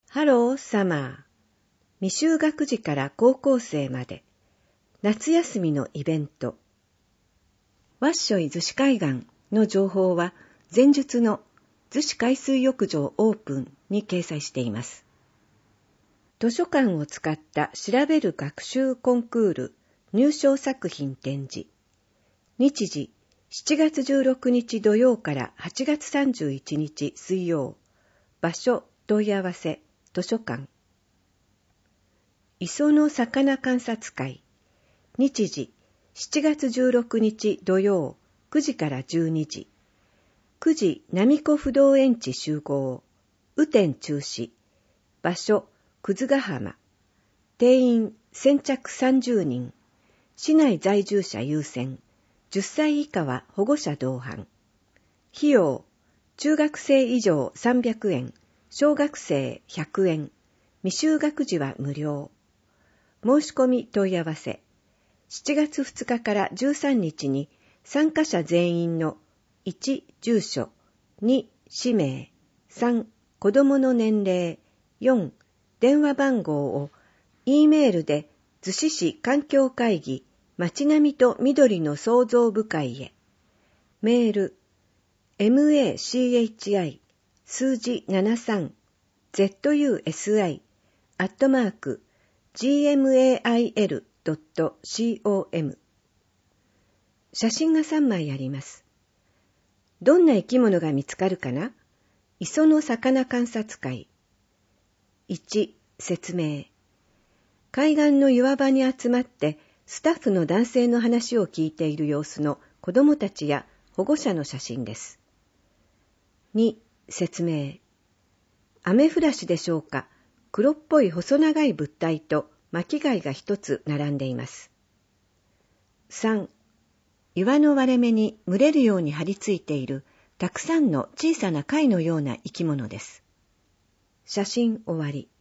ハローサマー。未就学児から高校生まで夏休みのイベント。ワッショイ逗子海岸の情報は前述の逗子海水浴場オープンに掲載しています。図書館を使った調べる学習コンクール入賞作品展示。日時7月16日土曜から8月31日水曜。場所問い合わせ図書館。磯の魚観察会。日時7月16日土曜9時から12時。9時並子不動園地集合。雨天中止。場所葛ヶ浜。定員先着30人。市内在住者優先。10歳以下は保護者同伴。費用中学生以上300円。小学生100円。未就学児は無料。申し込み問い合わせ。7月2日から13日に参加者全員の1、住所、2、氏名、3、子供の年齢、4、電話番号を E メールで逗子市環境会議街並みと緑の創造部会へ。メール MACHI 数字73 zusi@gmail.com。 写真が3枚あります。どんな生き物が見つかるかな？磯の魚観察会。1、説明。海岸の岩場に集まってスタッフの男性の話を聞いている様子の子供たちや保護者の写真です。2、説明。アメフラシでしょうか、黒っぽい細長い物体と巻貝が一つ並んでいます。3、岩の割れ目に群れるように張り付いているたくさんの小さな貝のような生き物です。写真終わり。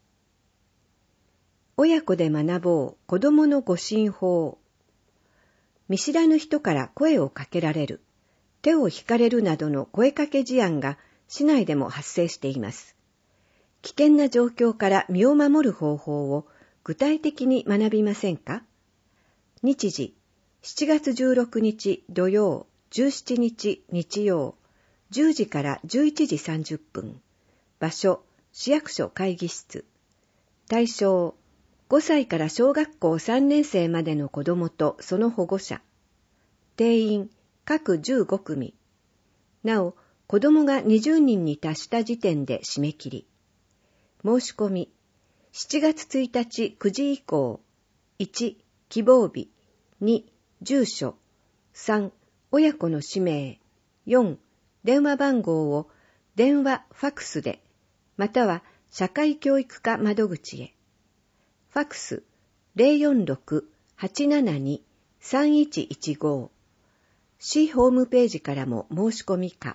親子で学ぼう子供の護身法。見知らぬ人から声をかけられる、手を引かれるなどの声かけ事案が市内でも発生しています。危険な状況から身を守る方法を具体的に学びませんか？日時7月16日土曜、17日日曜、10時から11時30分。場所市役所会議室。対象5歳から小学校3年生までの子どもとその保護者。定員各15組。なお、子どもが20人に達した時点で締め切り。申し込み。7月1日9時以降。1、希望日。2、住所。3、親子の氏名。4、電話番号を電話、ファクスで、または社会教育課窓口へ。ファクス 046-872-3115。市ホームページからも申し込み可。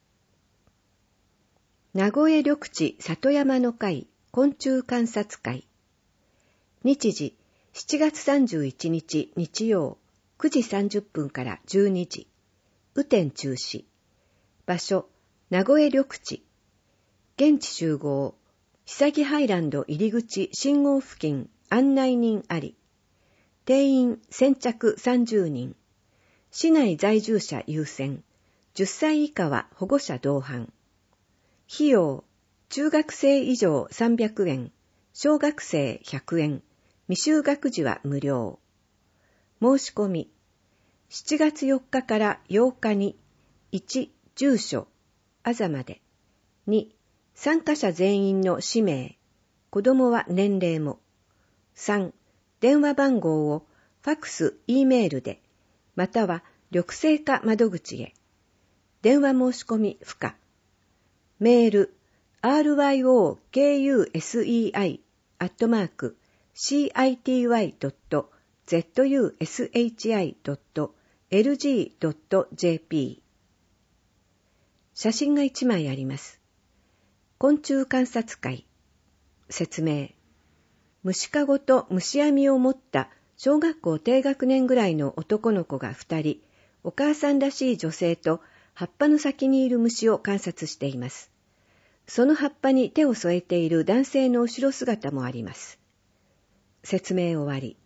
名古屋緑地里山の会昆虫観察会。日時7月31日日曜9時30分から12時。雨天中止。場所名古屋緑地。現地集合。久木ハイランド入り口信号付近案内人あり。定員先着30人。市内在住者優先。10歳以下は保護者同伴。費用中学生以上300円。小学生100円。未就学児は無料。申し込み。7月4日から8日に1、住所、あざまで。2、参加者全員の氏名、子供は年齢も。3、電話番号をファクス、E メールで、または緑生課窓口へ。電話申し込み不可。メール、ryokui.citi.zushi.lg.jp。写真が1枚あります。昆虫観察会。説明。虫かごと虫網を持った小学校低学年ぐらいの男の子が2人、お母さんらしい女性と葉っぱの先にいる虫を観察しています。 その葉っぱに手を添えている男性の後ろ姿もあります。説明終わり。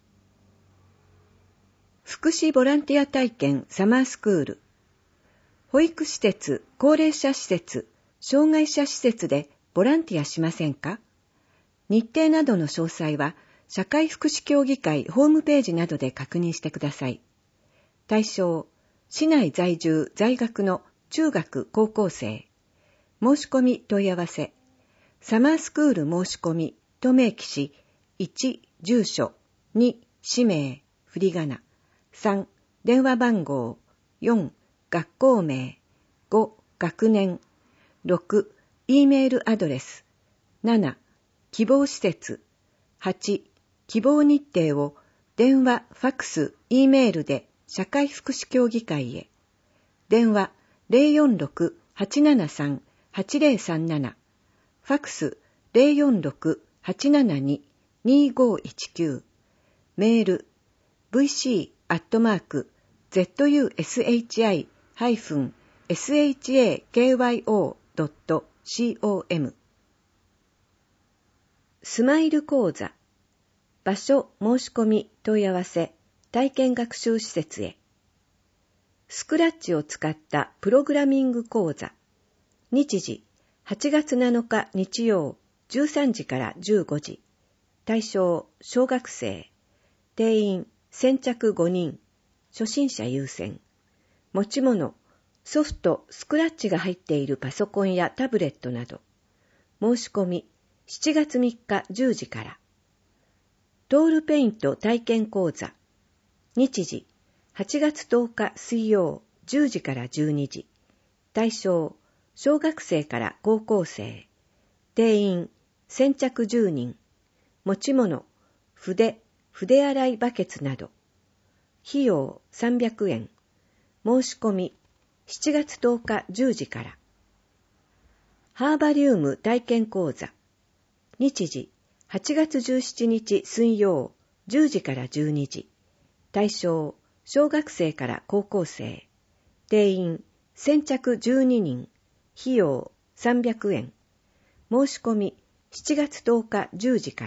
福祉ボランティア体験サマースクール。保育施設、高齢者施設、障害者施設でボランティアしませんか？日程などの詳細は社会福祉協議会ホームページなどで確認してください。対象、市内在住在学の中学高校生。申し込み問い合わせ。サマースクール申し込みと明記し、1、住所、2、氏名、振り仮名、3、電話番号、4、学校名、5、学年、6、Eメールアドレス、7、希望施設、8、希望日程を電話、ファクス、Eメールで社会福祉協議会へ。電話 046-873-8037、ファクス 046-872-2519、メール vc@-shakyo.com。 スマイル講座。場所申し込み問い合わせ体験学習施設へ。スクラッチを使ったプログラミング講座。日時8月7日日曜13時から15時。対象小学生。定員先着5人。初心者優先。持ち物ソフトスクラッチが入っているパソコンやタブレットなど。申し込み7月3日10時から。トールペイント体験講座。日時8月10日水曜10時から12時。対象小学生から高校生。定員先着10人。持ち物筆洗いバケツなど。費用300円。申し込み7月10日10時から。ハーバリウム体験講座。日時8月17日水曜10時から12時。対象小学生から高校生。定員先着12人。費用300円。申し込み7月10日10時から。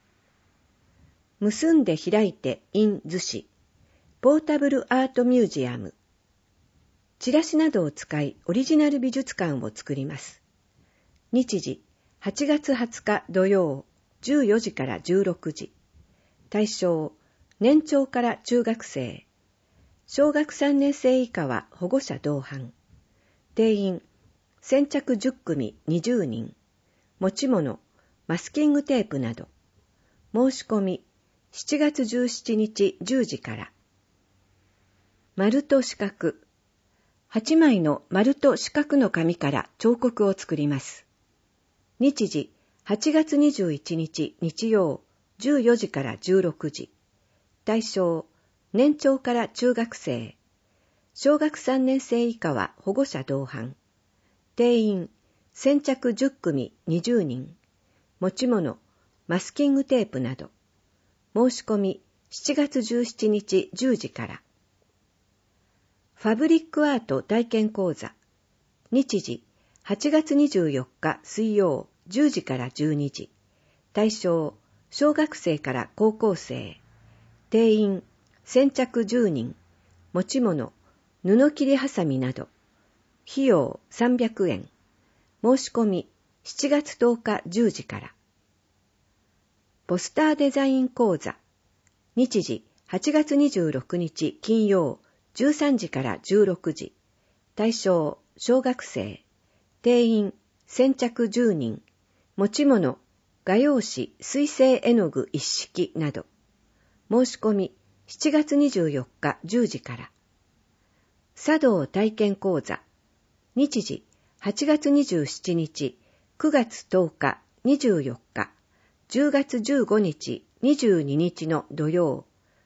結んで開いて in 逗子ポータブルアートミュージアム。チラシなどを使いオリジナル美術館を作ります。日時8月20日土曜14時から16時。対象年長から中学生。小学3年生以下は保護者同伴。定員先着10組20人。持ち物マスキングテープなど。申し込み7月17日10時から。丸と四角。8枚の丸と四角の紙から彫刻を作ります。日時8月21日日曜14時から16時。対象年長から中学生。小学3年生以下は保護者同伴。定員先着10組20人。持ち物マスキングテープなど。申し込み7月17日10時から。ファブリックアート体験講座。日時8月24日水曜10時から12時。対象小学生から高校生。定員先着10人。持ち物布切りはさみなど。費用300円。申し込み7月10日10時から。ポスターデザイン講座。日時8月26日金曜13時から16時。対象小学生。定員先着10人。持ち物画用紙水性絵の具一式など。申し込み7月24日10時から。茶道体験講座。日時8月27日9月10日24日10月15日22日の土曜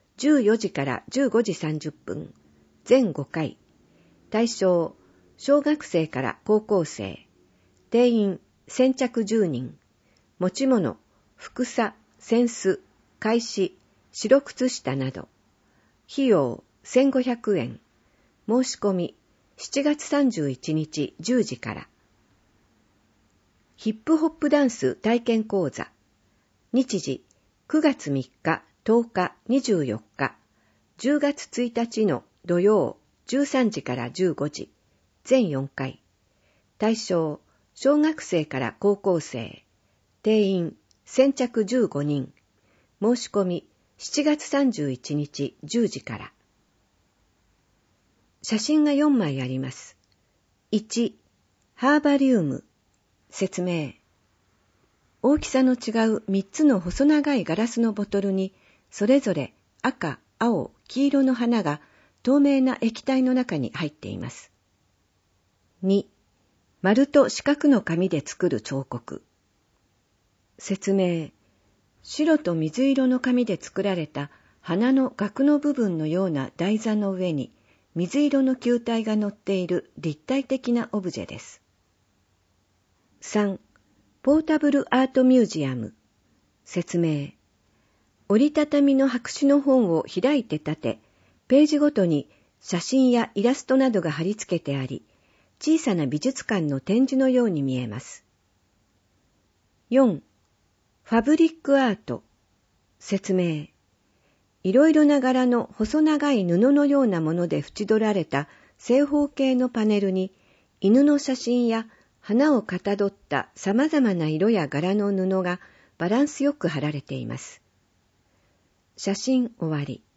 14時から15時30分全5回。対象小学生から高校生。定員先着10人。持ち物ふさ、扇子、懐紙、白靴下など。費用1500円。申し込み7月31日10時から。 ヒップホップダンス体験講座。日時、9月3日、10日、24日、10月1日の土曜、13時から15時、全4回。対象、小学生から高校生。定員、先着15人。申し込み、7月31日10時から。写真が4枚あります。1、ハーバリウム。説明。大きさの違う3つの細長いガラスのボトルに、それぞれ赤、青、黄色の花が透明な液体の中に入っています。2、丸と四角の紙で作る彫刻。説明。白と水色の紙で作られた花の額の部分のような台座の上に水色の球体が乗っている立体的なオブジェです。3、ポータブルアートミュージアム。説明。折りたたみの白紙の本を開いて立て、ページごとに写真やイラストなどが貼り付けてあり、小さな美術館の展示のように見えます。4、ファブリックアート。説明。いろいろな柄の細長い布のようなもので縁取られた正方形のパネルに、犬の写真や花をかたどった様々な色や柄の布がバランスよく貼られています。写真終わり。